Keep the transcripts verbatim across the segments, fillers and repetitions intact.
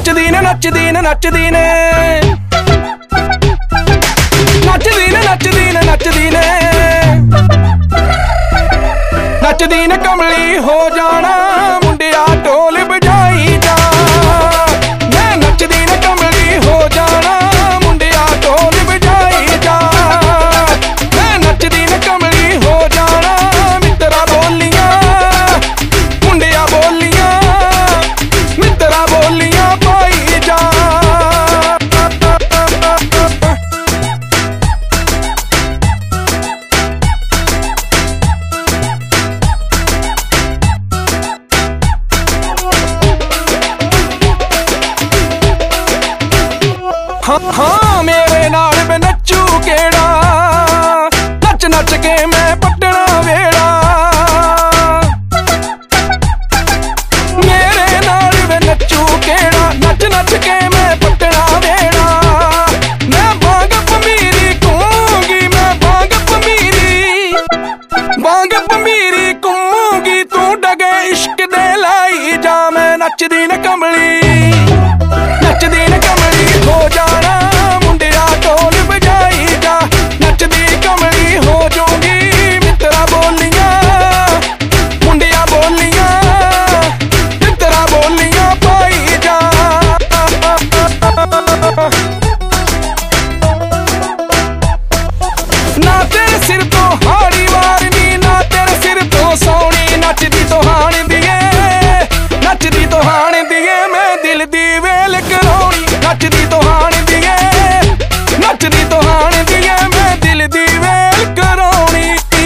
ਨੱਚਦੀ ਨੇ ਨੱਚਦੀ ਨੇ ਨੱਚਦੀ ਨੇ ਨੱਚਦੀ ਨੇ ਨੱਚਦੀ ਨੇ ਨੱਚਦੀ ਨੇ ਨੱਚਦੀ ਨੇ ਕਮਲੀ ਹੋ ਜਾਣਾ ਮੁੰਡਿਆ ਢੋਲ ਵਜਾਈ ਜਾ ਮੈਂ ਨੱਚਦੀ ਨੇ ਕਮਲੀ ਹੋ ਜਾਣਾ ਮੁੰਡਿਆ ਢੋਲ ਵਜਾਈ ਜਾ ਮੈਂ ਨੱਚਦੀ ਨੇ ਕਮਲੀ ਹੋ ਜਾਣਾ ਮਿੱਤਰਾ ਬੋਲੀਆਂ ਮੁੰਡਿਆ ਬੋਲੀਆਂ ਮਿੱਤਰਾ ਬੋਲੀਆਂ ਪਾਈ ਜਾ हाँ हाँ मेरे नाल वे नच्चू केड़ा नच नच के मैं पटना वेड़ा मेरे नाल वे नच्चू केड़ा नच नच के मैं पटना वेड़ा मैं बांग पमीरी घूमूंगी मैं बांग पमीरी बांग पमीरी घूमूंगी तू डगे इश्क दे लाई जा मैं नचदी न कमली नचदी न कमली हो जाना मुंडिया ढोल बजाई जा नचदी कमली हो जाऊंगी मित्रा बोलियां मुंडिया बोलियां मित्रा बोलियां पाई जा ना तेरे सिर तो हाड़ी वारनी ना तेरे सिर तो सोनी नचदी तो हाण दिए नचदी तो हाण दिए मैं दिल दी वेल कराउणी नचदी तो हाण दिए नचदी तो हाण दिए मैं दिल दी वेल कराउणी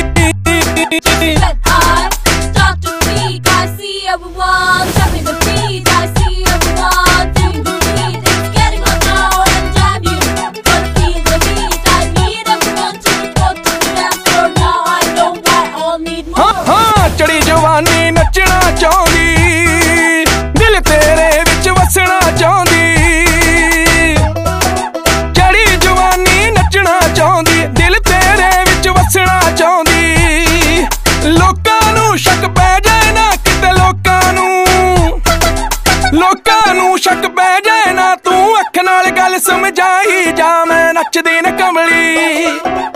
हाँ हाँ चढ़ी जवानी नचना चाहुंदी दिल तेरे विच वसना चाहुंदी चढ़ी जवानी नचना चाहुंदी दिल तेरे विच वसना चाहुंदी लोकां नूं शक पै जाए ना किते लोकां नूं लोकां नूं शक पै जाए ना तू अख नाल गल समझाई जा मैं नचदी न कमली